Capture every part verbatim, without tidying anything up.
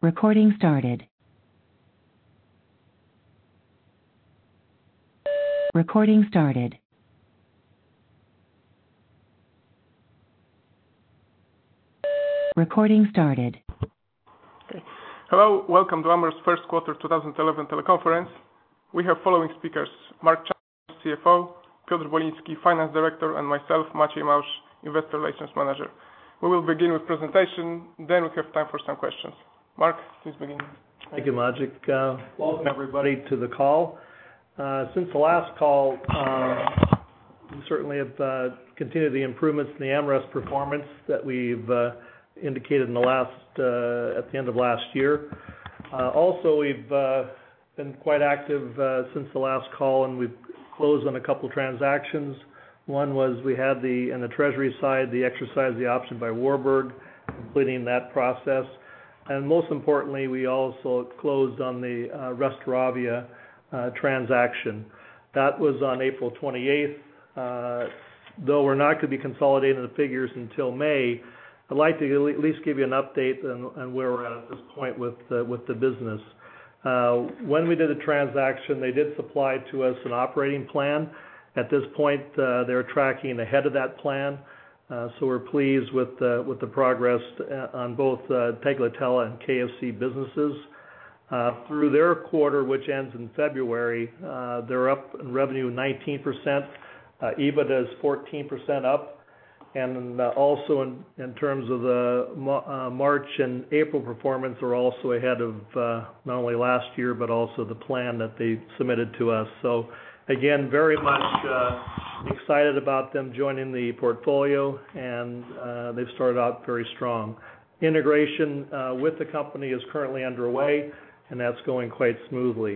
Recording started. Recording started. Recording started. Okay. Hello, welcome to Amber's first quarter twenty eleven teleconference. We have following speakers: Mark Chan, C F O, Piotr Boliński, Finance Director, and myself, Maciej Małsz, Investor Relations Manager. We will begin with presentation, then we have time for some questions. Mark, please begin. Thank you, Maciej. Uh, welcome everybody to the call. Uh, since the last call, uh, we certainly have uh, continued the improvements in the AmRest performance that we've uh, indicated in the last uh, at the end of last year. Uh, also, we've uh, been quite active uh, since the last call, and we've closed on a couple of transactions. One was we had the on the Treasury side the exercise of the option by Warburg, completing that process, and most importantly, we also closed on the uh, Restoravia uh, transaction. That was on April twenty-eighth. Uh, though we're not going to be consolidating the figures until May, I'd like to at least give you an update on, on where we're at at this point with uh, with the business. Uh, when we did the transaction, they did supply to us an operating plan. At this point, uh, they're tracking ahead of that plan, uh, so we're pleased with uh, with the progress on both uh, Tagliatella and K F C businesses. Uh, through their quarter, which ends in February, uh, they're up in revenue nineteen percent, uh, EBITDA is fourteen percent up. And uh, also in, in terms of the uh, March and April performance are also ahead of uh, not only last year, but also the plan that they submitted to us. So again, very much uh, excited about them joining the portfolio, and uh, they've started out very strong. Integration uh, with the company is currently underway, and that's going quite smoothly.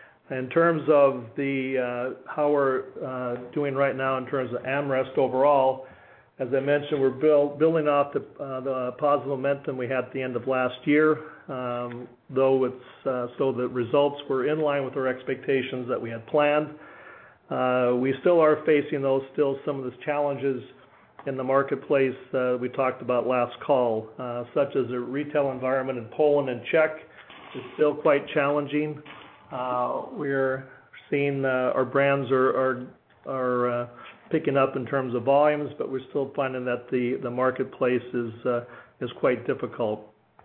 In terms of the uh, how we're uh, doing right now in terms of AmRest overall, as I mentioned, we're build, building off the, uh, the positive momentum we had at the end of last year, um, though it's uh, so the results were in line with our expectations that we had planned. Uh, we still are facing those still some of the challenges in the marketplace uh, we talked about last call, uh, such as the retail environment in Poland and Czech is still quite challenging. Uh, we're seeing uh, our brands are are, are uh, picking up in terms of volumes, but we're still finding that the, the marketplace is uh, is quite difficult.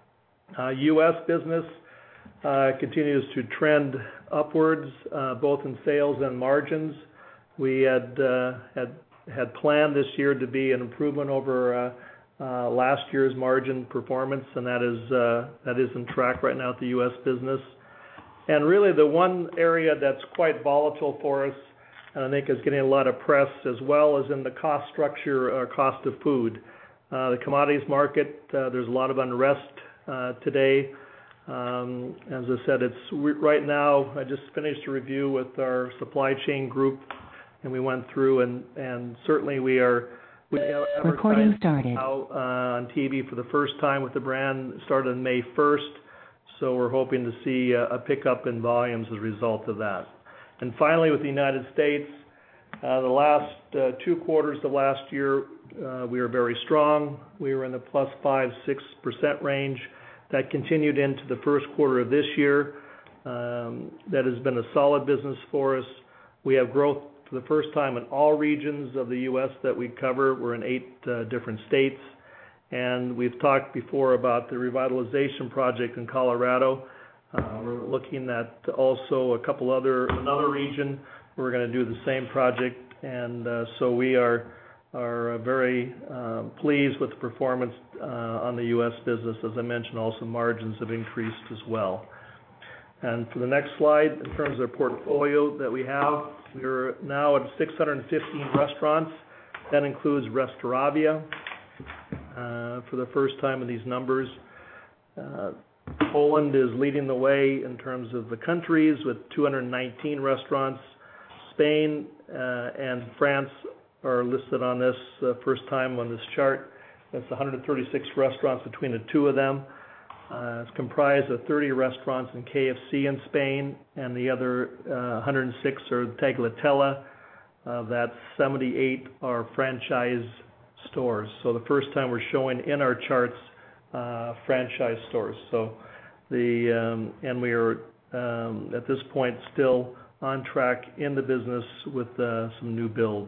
Uh, U S business uh, continues to trend upwards, uh, both in sales and margins. We had uh, had had planned this year to be an improvement over uh, uh, last year's margin performance, and that is uh, that is on track right now at the U S business. And really, the one area that's quite volatile for us, and I think is getting a lot of press as well, as in the cost structure or cost of food. Uh, the commodities market, uh, there's a lot of unrest uh, today. Um, as I said, it's right now, I just finished a review with our supply chain group, and we went through, and, and certainly we are we Recording started. Now, uh, on T V for the first time with the brand, started on May first, so we're hoping to see a, a pickup in volumes as a result of that. And finally, with the United States, uh, the last uh, two quarters of last year, uh, we were very strong. We were in the plus five, six percent range. That continued into the first quarter of this year. Um, that has been a solid business for us. We have growth for the first time in all regions of the U S that we cover. We're in eight uh, different states. And we've talked before about the revitalization project in Colorado. Uh, we're looking at also a couple other, another region. We're going to do the same project, and uh, so we are are very uh, pleased with the performance uh, on the U S business. As I mentioned, also margins have increased as well. And for the next slide, in terms of the portfolio that we have, we're now at six hundred fifteen restaurants. That includes Restoravia uh, for the first time in these numbers. Uh, Poland is leading the way in terms of the countries with two hundred nineteen restaurants. Spain uh, and France are listed on this uh, first time on this chart. That's one hundred thirty-six restaurants between the two of them. Uh, it's comprised of thirty restaurants in K F C in Spain, and the other uh, one hundred six are Tagliatella. Uh, that's seventy-eight are franchise stores. So the first time we're showing in our charts uh, franchise stores. So The um, and we are um, at this point still on track in the business with uh, some new builds.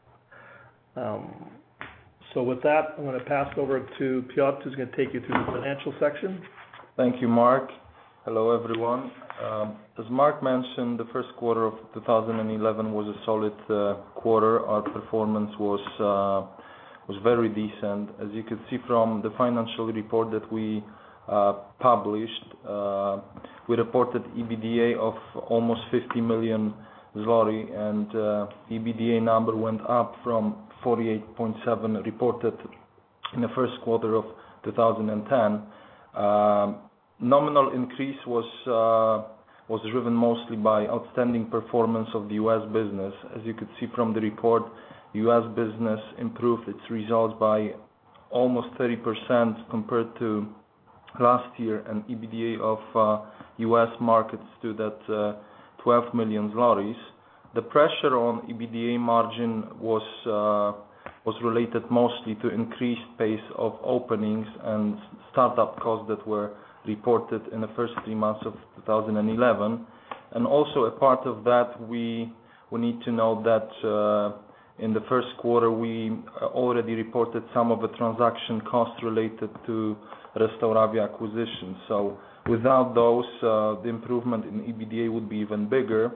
Um, so with that, I'm going to pass it over to Piotr, who's going to take you through the financial section. Thank you, Mark. Hello, everyone. Um, as Mark mentioned, the first quarter of two thousand eleven was a solid uh, quarter. Our performance was uh, was very decent. As you could see from the financial report that we uh, published, uh, we reported EBITDA of almost fifty million zloty, and uh, EBITDA number went up from forty-eight point seven reported in the first quarter of two thousand ten. Uh, nominal increase was uh, was driven mostly by outstanding performance of the U S business. As you could see from the report, U S business improved its results by almost thirty percent compared to last year, and EBITDA of uh, U S markets stood at uh, twelve million zlotys. The pressure on EBITDA margin was uh, was related mostly to increased pace of openings and startup costs that were reported in the first three months of two thousand eleven. And also a part of that, we we need to know that uh, in the first quarter we already reported some of the transaction costs related to Restauravia acquisition. So without those, uh, the improvement in EBITDA would be even bigger.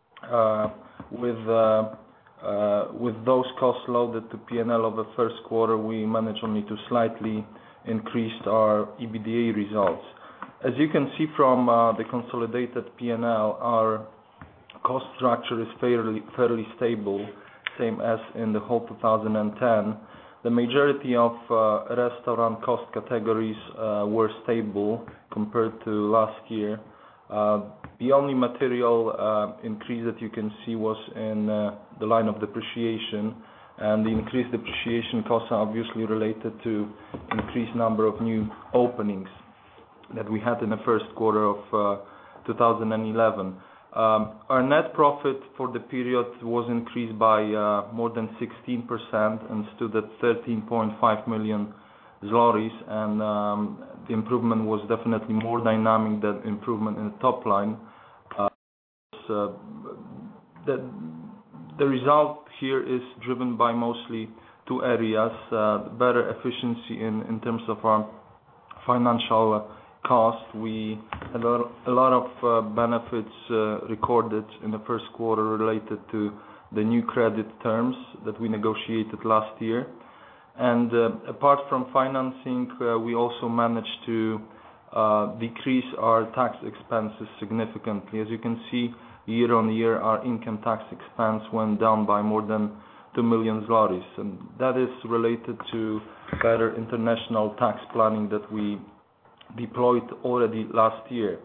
Uh, with uh, uh, with those costs loaded to P and L of the first quarter, we managed only to slightly increase our EBITDA results. As you can see from uh, the consolidated P and L, our cost structure is fairly fairly stable, same as in the whole two thousand ten. The majority of uh, restaurant cost categories uh, were stable compared to last year. Uh, the only material uh, increase that you can see was in uh, the line of depreciation, and the increased depreciation costs are obviously related to increased number of new openings that we had in the first quarter of uh, two thousand eleven. Um, our net profit for the period was increased by uh, more than sixteen percent and stood at thirteen point five million zlotys, and um, the improvement was definitely more dynamic than improvement in the top line. Uh, so the, the result here is driven by mostly two areas: uh, better efficiency in, in terms of our financial cost. We had a lot of uh, benefits uh, recorded in the first quarter related to the new credit terms that we negotiated last year. And uh, apart from financing, uh, we also managed to uh, decrease our tax expenses significantly. As you can see, year on year, our income tax expense went down by more than two million zlotys, and that is related to better international tax planning that we deployed already last year.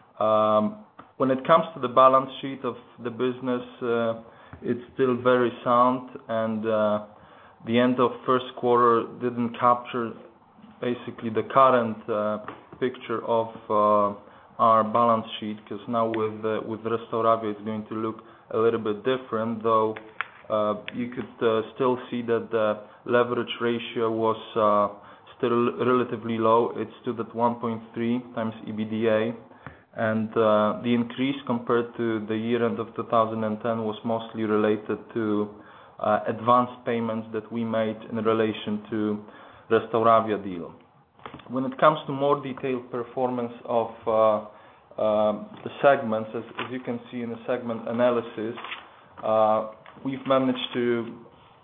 Um, when it comes to the balance sheet of the business, uh, it's still very sound, and uh, the end of first quarter didn't capture basically the current uh, picture of uh, our balance sheet, because now with uh, with Restauravia it's going to look a little bit different, though uh, you could uh, still see that the leverage ratio was uh, still relatively low. It stood at one point three times EBITDA, and uh, the increase compared to the year end of two thousand ten was mostly related to uh, advance payments that we made in relation to Restauravia deal. When it comes to more detailed performance of uh, uh, the segments, as, as you can see in the segment analysis, uh, we've managed to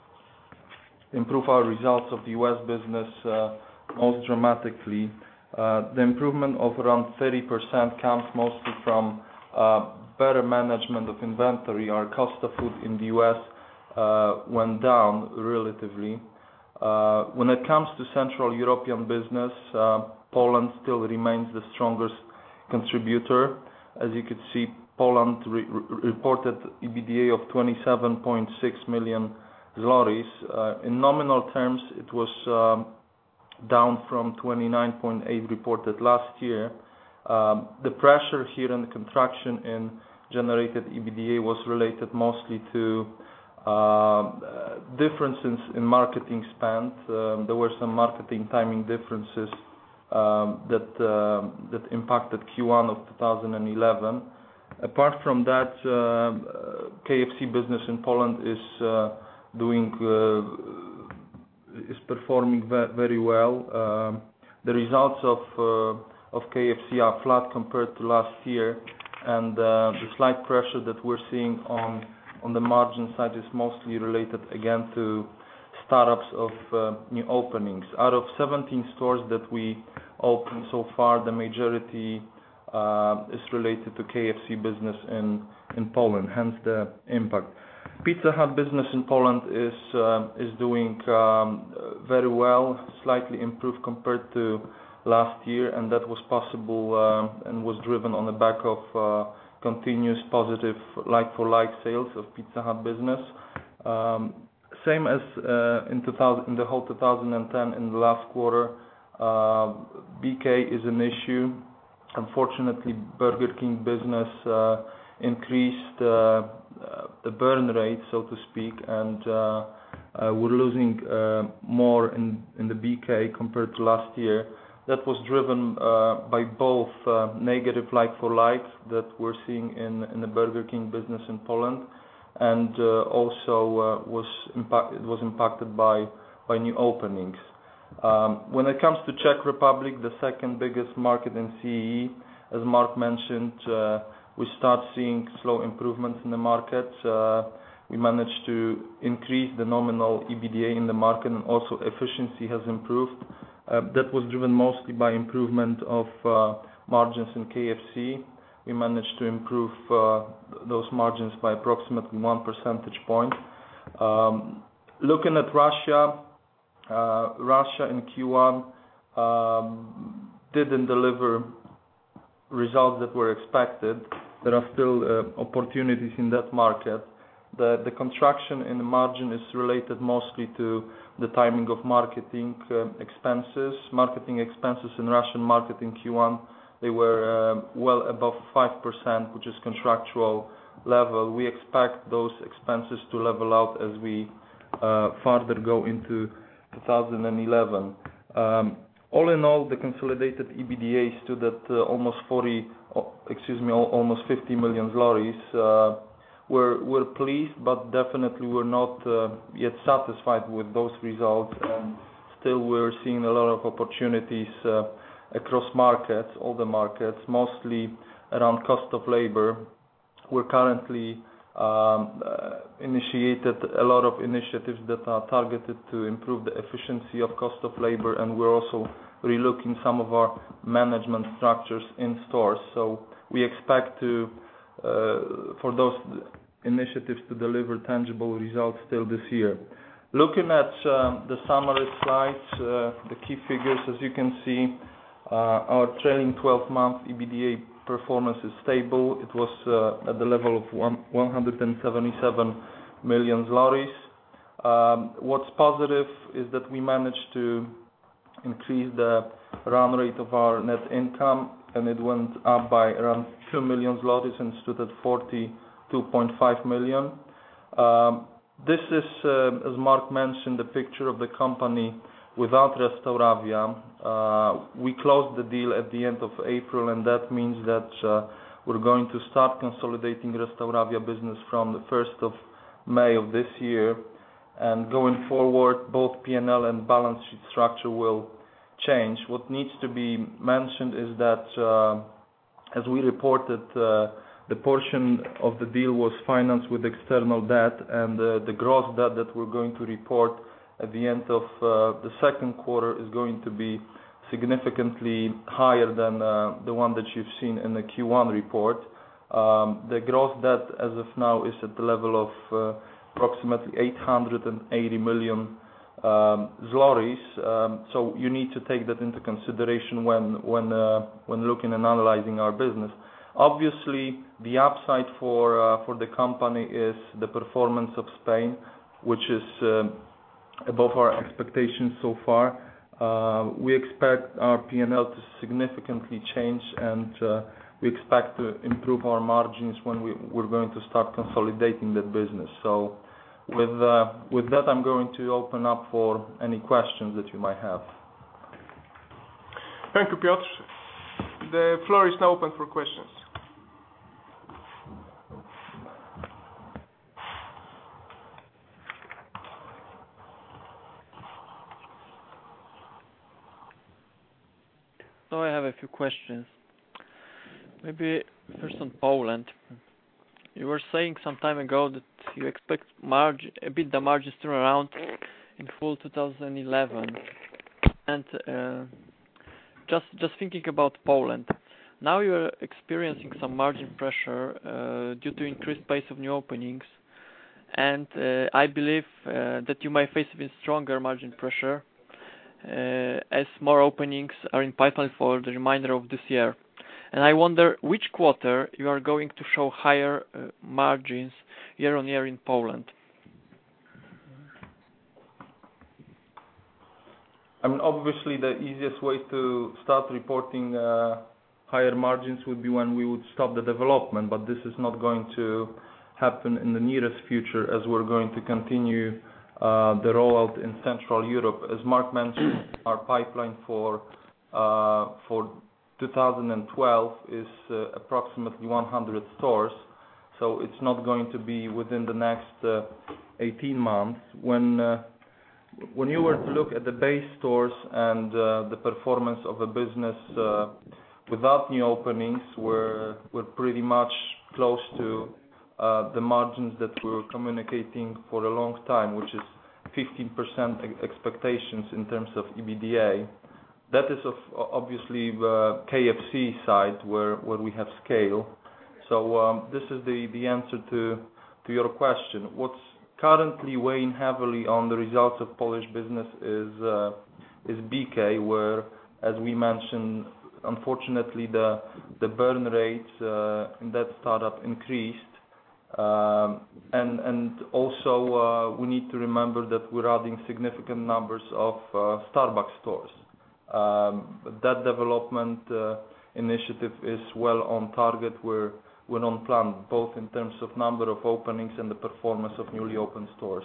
improve our results of the U S business uh, most dramatically. Uh, the improvement of around thirty percent comes mostly from uh, better management of inventory. Our cost of food in the U S uh, went down relatively. Uh, when it comes to Central European business, uh, Poland still remains the strongest contributor. As you could see, Poland re reported EBITDA of twenty-seven point six million zlotys. Uh, in nominal terms, it was um, down from twenty-nine point eight reported last year. Um, the pressure here and the contraction in generated EBITDA was related mostly to uh, differences in marketing spend. Um, there were some marketing timing differences um, that uh, that impacted Q one of two thousand eleven. Apart from that, uh, K F C business in Poland is uh, doing uh, is performing ve- very well. Um, the results of uh, of K F C are flat compared to last year, and uh, the slight pressure that we're seeing on on the margin side is mostly related again to startups of uh, new openings. Out of seventeen stores that we opened so far, the majority uh, is related to K F C business in, in Poland, hence the impact. Pizza Hut business in Poland is uh, is doing um, very well, slightly improved compared to last year, and that was possible uh, and was driven on the back of uh, continuous positive like-for-like sales of Pizza Hut business. Um, same as uh, in, two thousand, in the whole two thousand ten, in the last quarter, uh, B K is an issue. Unfortunately, Burger King business uh, increased uh, uh, the burn rate, so to speak, and uh, uh, we're losing uh, more in, in the B K compared to last year. That was driven uh, by both uh, negative like-for-like that we're seeing in, in the Burger King business in Poland, and uh, also uh, was impact, it was impacted by, by new openings. Um, when it comes to Czech Republic, the second biggest market in C E E, as Mark mentioned, uh, we start seeing slow improvements in the market. Uh, we managed to increase the nominal E B D A in the market, and also efficiency has improved. Uh, that was driven mostly by improvement of uh, margins in K F C. We managed to improve uh, those margins by approximately one percentage point. Um, looking at Russia, uh, Russia in Q one um, didn't deliver results that were expected. There are still uh, opportunities in that market. The, the contraction in the margin is related mostly to the timing of marketing uh, expenses. Marketing expenses in Russian market in Q one, they were uh, well above five percent, which is contractual level. We expect those expenses to level out as we uh, further go into two thousand eleven. Um, all in all, the consolidated E B D A stood at uh, almost forty, oh, excuse me, almost fifty million zlotys. Uh, We're, we're pleased, but definitely we're not uh, yet satisfied with those results, and still we're seeing a lot of opportunities uh, across markets, all the markets, mostly around cost of labor. We're currently um, uh, initiated a lot of initiatives that are targeted to improve the efficiency of cost of labor, and we're also relooking some of our management structures in stores. So we expect to Uh, for those initiatives to deliver tangible results still this year. Looking at um, the summary slides, uh, the key figures, as you can see, uh, our trailing twelve month E B D A performance is stable. It was uh, at the level of one hundred seventy-seven million zlotys. Um, what's positive is that we managed to increase the run rate of our net income, and it went up by around two million zlotys and stood at forty-two point five million. Um, this is, uh, as Mark mentioned, the picture of the company without Restauravia. Uh, we closed the deal at the end of April, and that means that uh, we're going to start consolidating Restauravia business from the first of May of this year. And going forward, both P and L and balance sheet structure will change. What needs to be mentioned is that, uh, as we reported, uh, the portion of the deal was financed with external debt, and uh, the gross debt that we're going to report at the end of uh, the second quarter is going to be significantly higher than uh, the one that you've seen in the Q one report. Um, the gross debt as of now is at the level of uh, approximately eight hundred eighty million Um, zlotys, um, so you need to take that into consideration when when uh, when looking and analyzing our business. Obviously, the upside for uh, for the company is the performance of Spain, which is uh, above our expectations so far. Uh, we expect our P and L to significantly change, and uh, we expect to improve our margins when we, we're going to start consolidating that business. So. With, uh, with that, I'm going to open up for any questions that you might have. Thank you, Piotr. The floor is now open for questions. So I have a few questions. Maybe first on Poland. You were saying some time ago that you expect margin, EBITDA margins to turn around in full two thousand eleven. And uh, just just thinking about Poland, now you are experiencing some margin pressure uh, due to increased pace of new openings, and uh, I believe uh, that you may face even stronger margin pressure uh, as more openings are in pipeline for the remainder of this year. And I wonder which quarter you are going to show higher uh, margins year on year in Poland. I mean, obviously, the easiest way to start reporting uh, higher margins would be when we would stop the development, but this is not going to happen in the nearest future, as we're going to continue uh, the rollout in Central Europe. As Mark mentioned, our pipeline for uh, for two thousand twelve is uh, approximately one hundred stores, so it's not going to be within the next uh, eighteen months. When uh, when you were to look at the base stores and uh, the performance of a business uh, without new openings, we're we're pretty much close to uh, the margins that we were communicating for a long time, which is fifteen percent expectations in terms of EBITDA. That is of obviously the K F C side where, where we have scale. So um, this is the, the answer to, to your question. What's currently weighing heavily on the results of Polish business is uh, is B K, where, as we mentioned, unfortunately the the burn rate uh, in that startup increased, um, and and also uh, we need to remember that we're adding significant numbers of uh, Starbucks stores. Um, that development uh, initiative is well on target. We're we're on plan, both in terms of number of openings and the performance of newly opened stores.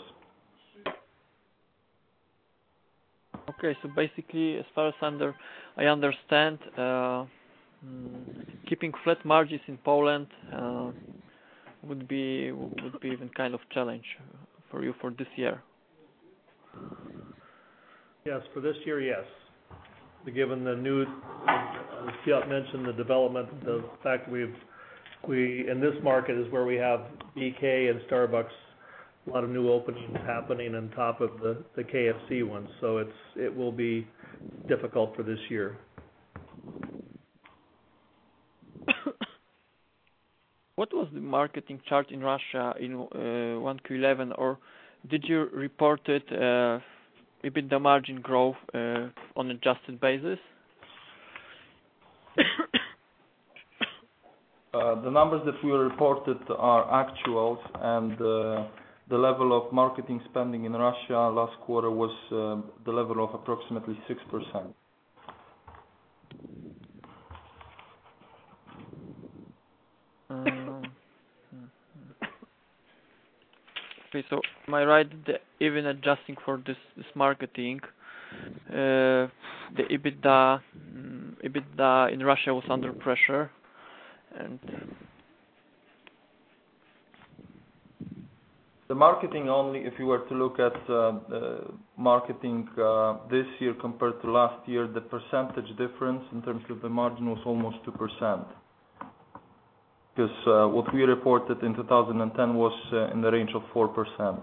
Okay, so basically, as far as under I understand, uh, keeping flat margins in Poland uh, would be would be even kind of challenge for you for this year. Yes, for this year, yes. Given the new, as Piotr mentioned, the development, the fact we've, we, in this market is where we have B K and Starbucks, a lot of new openings happening on top of the, the K F C ones, so it's, it will be difficult for this year. What was the marketing chart in Russia in uh, one Q eleven, or did you report it uh, EBITDA margin growth uh, on adjusted basis? uh, the numbers that we reported are actuals, and uh, the level of marketing spending in Russia last quarter was uh, the level of approximately six percent. Um, okay, so am I right that even adjusting for this, this marketing, uh, the EBITDA um, EBITDA in Russia was under pressure, and the marketing only, if you were to look at uh, the marketing uh, this year compared to last year, the percentage difference in terms of the margin was almost two percent. Because uh, what we reported in two thousand ten was uh, in the range of four percent.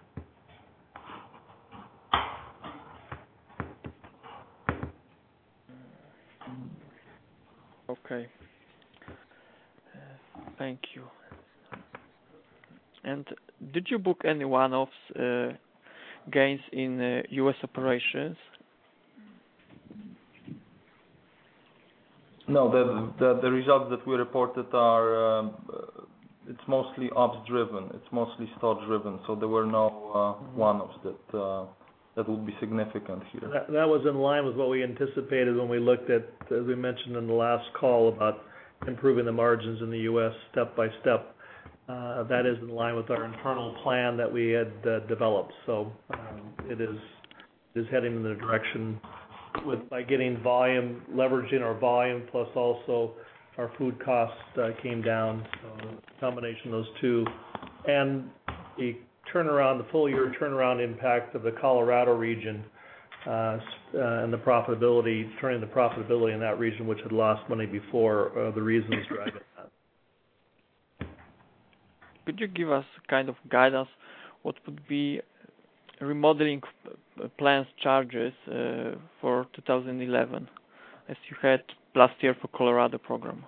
okay. Uh, thank you. And did you book any one-offs uh, gains in uh, U S operations? No, the, the the results that we reported are um, uh, it's mostly ops driven. It's mostly store driven. So there were no uh, mm-hmm. one-offs that uh, that would be significant here. That, that was in line with what we anticipated when we looked at, as we mentioned in the last call, about improving the margins in the U S step by step. Uh, that is in line with our internal plan that we had uh, developed. So um, it is it is heading in the direction with by getting volume, leveraging our volume, plus also our food costs uh, came down. So a combination of those two, and the turnaround, the full year turnaround impact of the Colorado region, uh, uh, and the profitability, turning the profitability in that region, which had lost money before, uh, the reasons driving that. Could you give us kind of guidance? What would be remodeling plans charges uh, for two thousand eleven, as you had last year for Colorado program?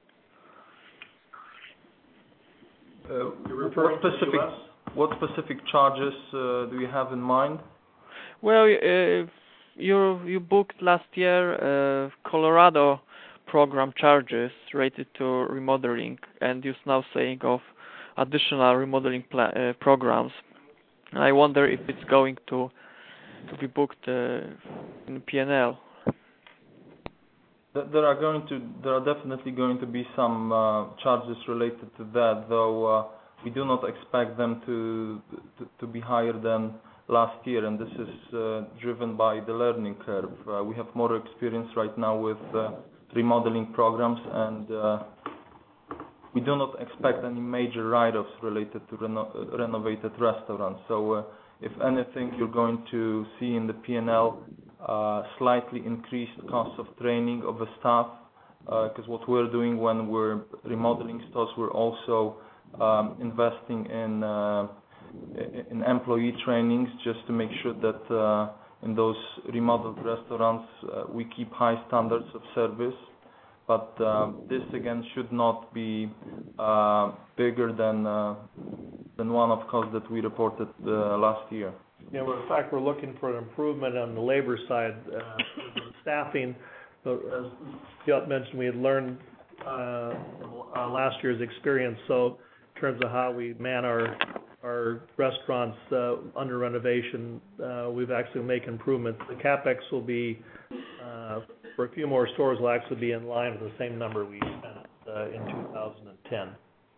Uh, what specific what specific charges uh, do you have in mind? Well, uh, you you booked last year uh, Colorado program charges related to remodeling, and you're now saying of additional remodeling pla- uh, programs. I wonder if it's going to to be booked uh, in P and L. There are going to, there are definitely going to be some uh, charges related to that, though uh, we do not expect them to, to to be higher than last year, and this is uh, driven by the learning curve. Uh, we have more experience right now with uh, remodeling programs, and uh, we do not expect any major write-offs related to reno- renovated restaurants. So, uh, if anything, you're going to see in the P and L uh, slightly increased costs of training of the staff, because uh, what we're doing when we're remodeling stores, we're also um, investing in uh, in employee trainings just to make sure that uh, in those remodeled restaurants uh, we keep high standards of service. But uh, this again should not be uh, bigger than uh, than one-off costs that we reported uh, last year. Yeah, well, in fact, we're looking for an improvement on the labor side, uh, staffing. So, as Piotr mentioned, we had learned uh, uh, last year's experience. So, in terms of how we man our our restaurants uh, under renovation, uh, we've actually make improvements. The capex will be uh, for a few more stores will actually be in line with the same number we spent uh, in two thousand ten.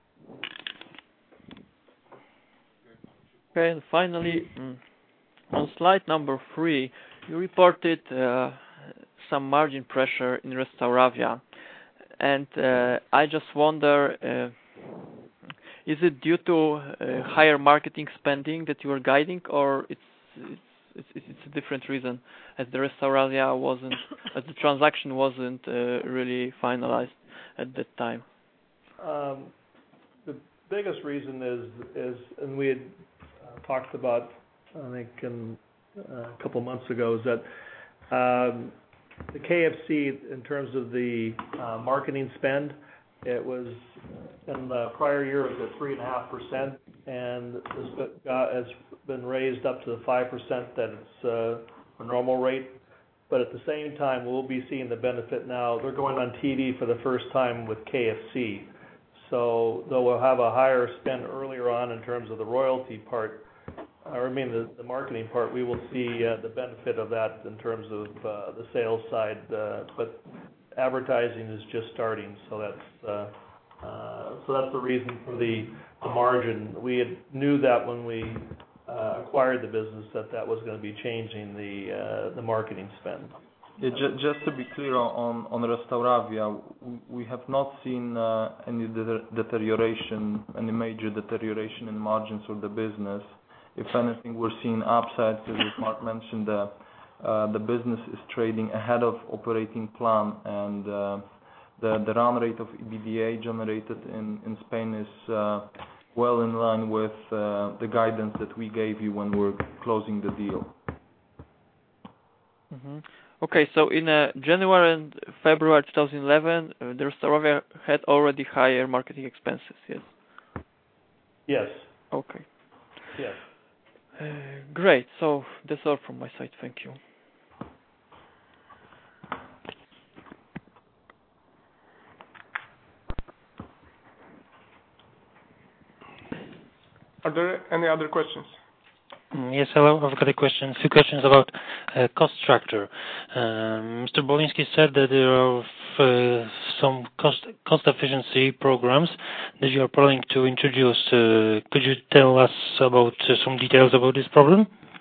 Okay, and finally, mm, on slide number three, you reported uh, some margin pressure in Restauravia, and uh, I just wonder, uh, is it due to uh, higher marketing spending that you are guiding, or it's it's, it's it's a different reason, as the Restauravia wasn't, as the transaction wasn't uh, really finalized at that time? Um, the biggest reason is is, and we had talked about, I think, in, uh, a couple months ago, is that um, the K F C, in terms of the uh, marketing spend, it was in the prior year it was at three and a half percent, and has been raised up to the five percent that it's uh, a normal rate. But at the same time, we'll be seeing the benefit now. They're going on T V for the first time with K F C. So though we'll have a higher spend earlier on in terms of the royalty part, or I mean the, the marketing part, we will see uh, the benefit of that in terms of uh, the sales side. Uh, but advertising is just starting, so that's uh, uh, so that's the reason for the, the margin. We had, knew that when we uh, acquired the business that that was going to be changing the uh, the marketing spend. Yeah, ju- just to be clear on on Restauravia, we have not seen uh, any de- deterioration, any major deterioration in margins of the business. If anything, we're seeing upsides, as Mark mentioned. Uh, uh, the business is trading ahead of operating plan, and uh, the the run rate of E B D A generated in in Spain is uh, well in line with uh, the guidance that we gave you when we're closing the deal. Mm-hmm. Okay, so in uh, January and February twenty eleven, uh, the Restauravia had already higher marketing expenses, yes? Yes. Okay. Yes. Uh, great, so that's all from my side, thank you. Are there any other questions? Yes, hello. I've got a question. A few questions about uh, cost structure. Um, Mister Boliński said that there are uh, some cost cost efficiency programs that you are planning to introduce. Uh, could you tell us about uh, some details about this problem?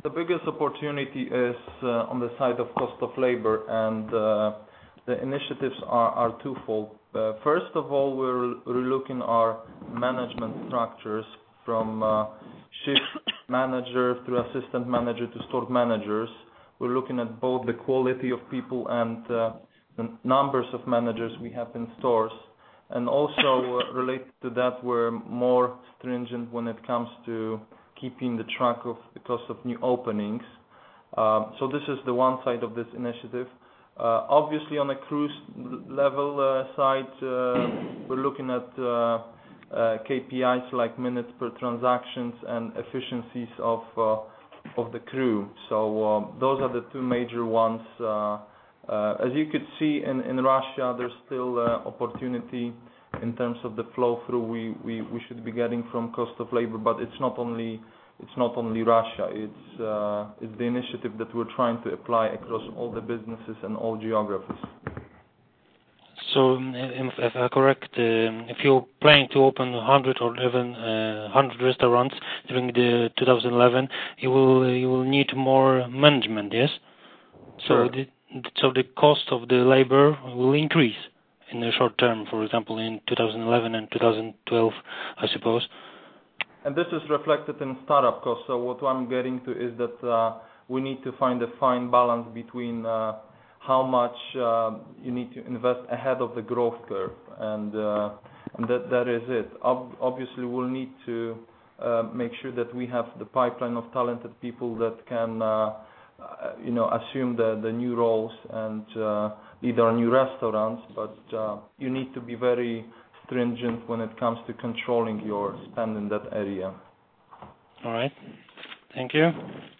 the biggest opportunity is uh, on the side of cost of labor, and uh, the initiatives are, are twofold. Uh, first of all, we're relooking our management structures from uh, shift manager through assistant manager to store managers. We're looking at both the quality of people and uh, the numbers of managers we have in stores. And also uh, related to that, we're more stringent when it comes to keeping the track of the cost of new openings. Uh, so this is the one side of this initiative. Uh, obviously, on a cruise level uh, side, uh, we're looking at uh, uh, K P Is like minutes per transactions and efficiencies of uh, of the crew. So uh, those are the two major ones. Uh, uh, as you could see in, in Russia, there's still uh, opportunity in terms of the flow through we, we, we should be getting from cost of labor, but it's not only it's not only Russia. It's uh, it's the initiative that we're trying to apply across all the businesses and all geographies. So, if, if I'm correct, um, if you're planning to open one hundred or even uh, one hundred restaurants during the two thousand eleven, you will you will need more management, yes? So, Sure. the, so the cost of the labor will increase in the short term, for example, in two thousand eleven and two thousand twelve, I suppose. And this is reflected in startup costs. So what I'm getting to is that uh, we need to find a fine balance between uh, how much uh, you need to invest ahead of the growth curve, and uh, and that that is it. Ob- obviously, we'll need to uh, make sure that we have the pipeline of talented people that can, uh, uh, you know, assume the the new roles and uh, lead our new restaurants. But uh, you need to be very stringent when it comes to controlling your spend in that area. All right. Thank you.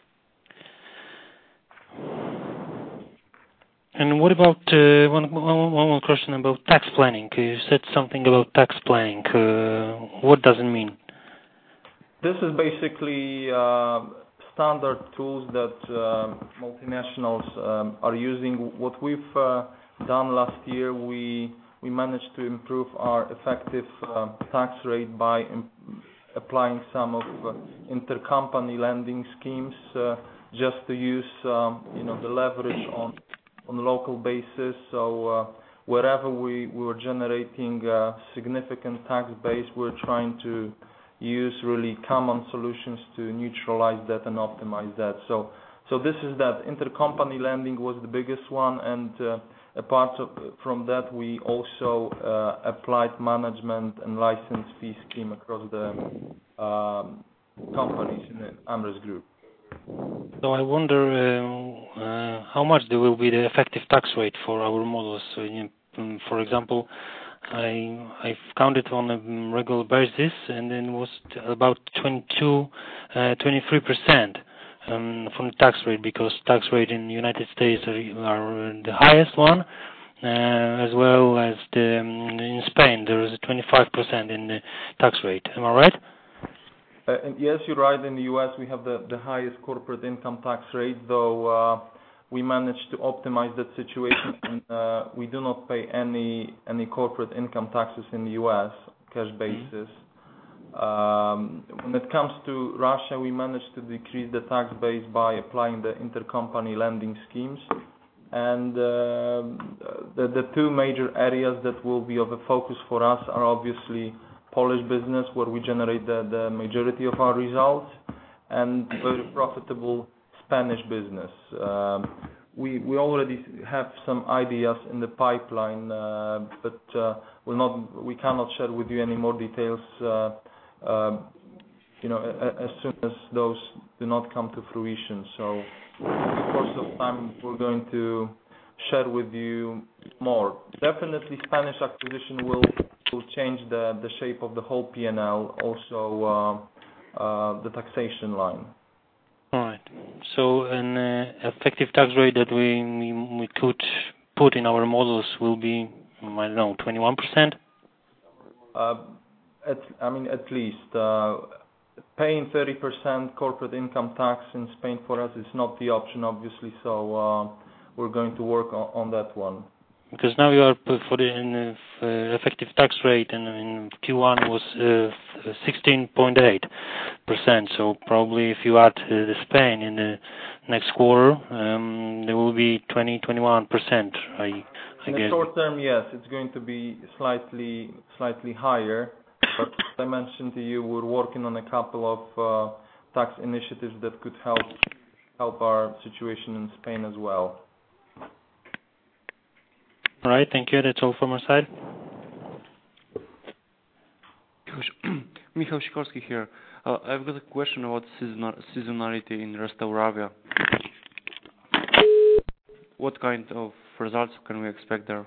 And what about uh, one, one, one more question about tax planning? You said something about tax planning. Uh, what does it mean? This is basically uh, standard tools that uh, multinationals um, are using. What we've uh, done last year, we we managed to improve our effective uh, tax rate by imp- applying some of uh, intercompany lending schemes, uh, just to use um, you know the leverage on on a local basis. So uh, wherever we, we were generating a significant tax base, we're trying to use really common solutions to neutralize that and optimize that. So so this is that. Intercompany lending was the biggest one, and uh, apart of, from that, we also uh, applied management and license fee scheme across the um, companies in the AmRest group. So I wonder uh, uh, how much there will be the effective tax rate for our models. So, you know, for example, I I've counted on a regular basis, and then it was about twenty-two, uh, twenty-three percent um, from the tax rate, because tax rate in the United States are, are the highest one, uh, as well as the um, in Spain there is a twenty-five percent in the tax rate. Am I right? Uh, and yes, you're right. In the U S, we have the, the highest corporate income tax rate, though uh, we managed to optimize that situation, and uh, we do not pay any any corporate income taxes in the U S cash basis. Um, when it comes to Russia, we managed to decrease the tax base by applying the intercompany lending schemes, and uh, the, the two major areas that will be of a focus for us are obviously Polish business, where we generate the, the majority of our results, and very profitable Spanish business. Um, we we already have some ideas in the pipeline, uh, but uh, we'll not we cannot share with you any more details. Uh, uh, you know, a, as soon as those do not come to fruition. So, in the course of time, we're going to share with you more. Definitely, Spanish acquisition will. will change the, the shape of the whole P and L, also uh, uh, the taxation line. All right. So an uh, effective tax rate that we, we we could put in our models will be, I don't know, twenty-one percent? Uh, at, I mean, at least. Uh, paying thirty percent corporate income tax in Spain for us is not the option, obviously, so uh, we're going to work on, on that one. Because now you are put for the in, uh, effective tax rate, and in Q one was uh, sixteen point eight percent. So probably if you add uh, the Spain in the next quarter, um, there will be twenty, twenty-one percent. I, I In guess. the short term, yes, it's going to be slightly slightly higher. But as I mentioned to you, we're working on a couple of uh, tax initiatives that could help help our situation in Spain as well. All right, thank you. That's all from my side. Michał Sikorski here. Uh, I've got a question about seasonal, seasonality in Restauravia. What kind of results can we expect there?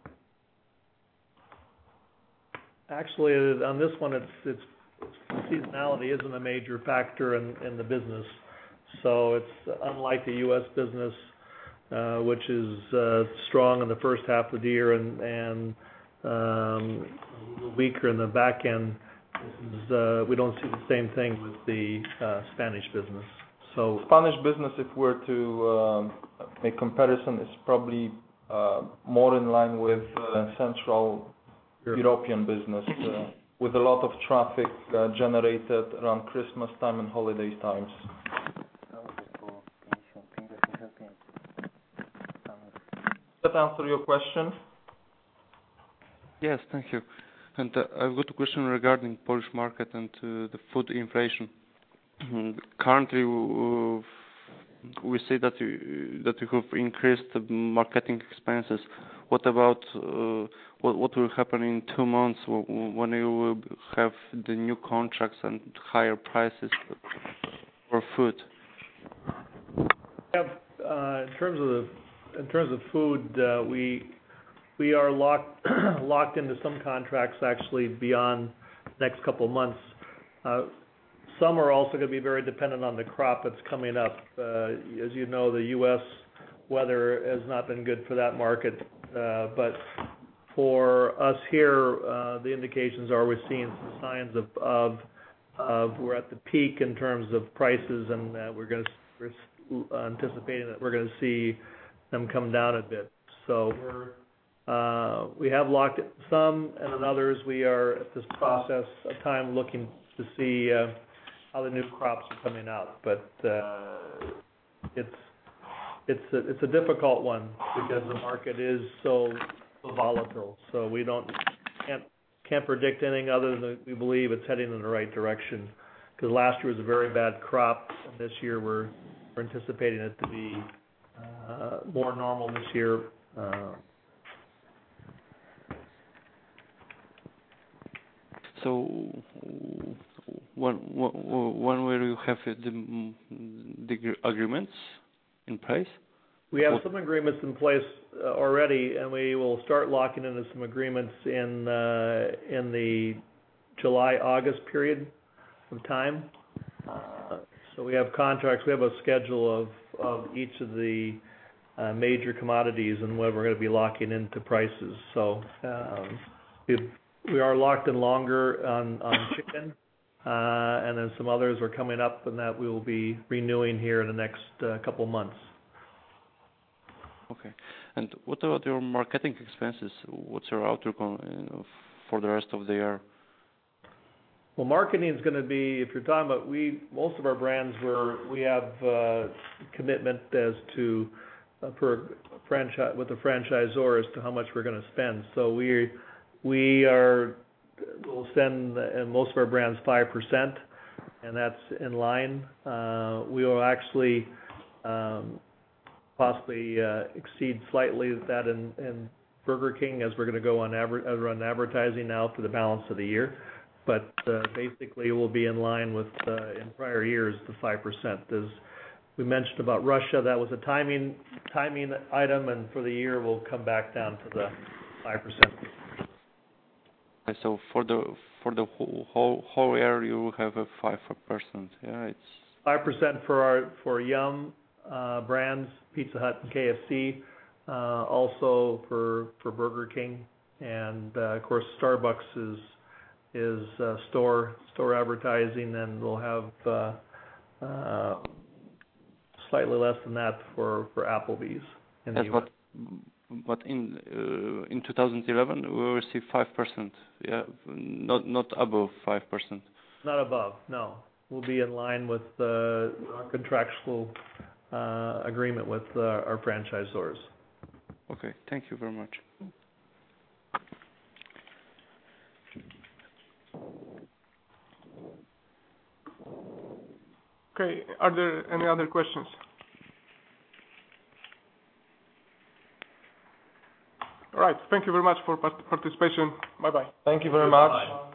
Actually, on this one, it's it's seasonality isn't a major factor in, in the business. So it's unlike the U S business, uh, which is uh, strong in the first half of the year and and um, weaker in the back end. This is, uh, we don't see the same thing with the uh, Spanish business. So Spanish business, if we're to um, make comparison, is probably uh, more in line with uh, Central European business, uh, with a lot of traffic uh, generated around Christmas time and holiday times. Does that answer your question? Yes, thank you. And uh, I've got a question regarding Polish market and uh, the food inflation. Currently, uh, we see that you, that you have increased the marketing expenses. What about uh, what, what will happen in two months when you will have the new contracts and higher prices for food? Yeah, uh, in terms of the, in terms of food, uh, we we are locked locked into some contracts actually beyond the next couple of months. Uh, some are also going to be very dependent on the crop that's coming up. Uh, as you know, the U S weather has not been good for that market, uh, but for us here, uh, the indications are we're seeing some signs of of, of we're at the peak in terms of prices, and uh, we're going to we're anticipating that we're going to see them come down a bit. So we're Uh, we have locked it some, and in others we are at this process of time looking to see uh, how the new crops are coming out. But uh, it's it's a, it's a difficult one because the market is so, so volatile. So we don't can't can't predict anything other than we believe it's heading in the right direction. Because last year was a very bad crop, and this year we're we're anticipating it to be uh, more normal this year. Uh, So, when when will you have the, the agreements in place? We have some agreements in place uh, already, and we will start locking into some agreements in uh, in the July-August period of time. Uh, so we have contracts. We have a schedule of, of each of the uh, major commodities and when we're going to be locking into prices. So um, we've We are locked in longer on, on chicken, uh, and then some others are coming up, and that we will be renewing here in the next uh, couple of months. Okay. And what about your marketing expenses? What's your outlook on uh, for the rest of the year? Well, marketing is going to be, if you're talking about, we most of our brands were we have uh, commitment as to uh, per franchise with the franchisor as to how much we're going to spend. So we. We are, we'll send in most of our brands five percent, and that's in line. Uh, we will actually um, possibly uh, exceed slightly that in, in Burger King as we're going to go on adver- run advertising now for the balance of the year. But uh, basically we'll be in line with uh, in prior years the five percent. As we mentioned about Russia, that was a timing timing item, and for the year we'll come back down to the five percent. So for the for the whole whole, whole year you will have a five percent. Yeah, it's five percent for our for Yum uh, brands, Pizza Hut and K F C. Uh, also for for Burger King, and uh, of course Starbucks is is uh, store store advertising, and we'll have uh, uh, slightly less than that for for Applebee's. In yes, the but but in uh, in two thousand eleven we will receive five percent. Yeah, not not above five percent. Not above, no. We'll be in line with uh, our contractual uh, agreement with uh, our franchisors. Okay, thank you very much. Okay, are there any other questions? All right, thank you very much for part- participation. Bye-bye. Thank you very much. Bye.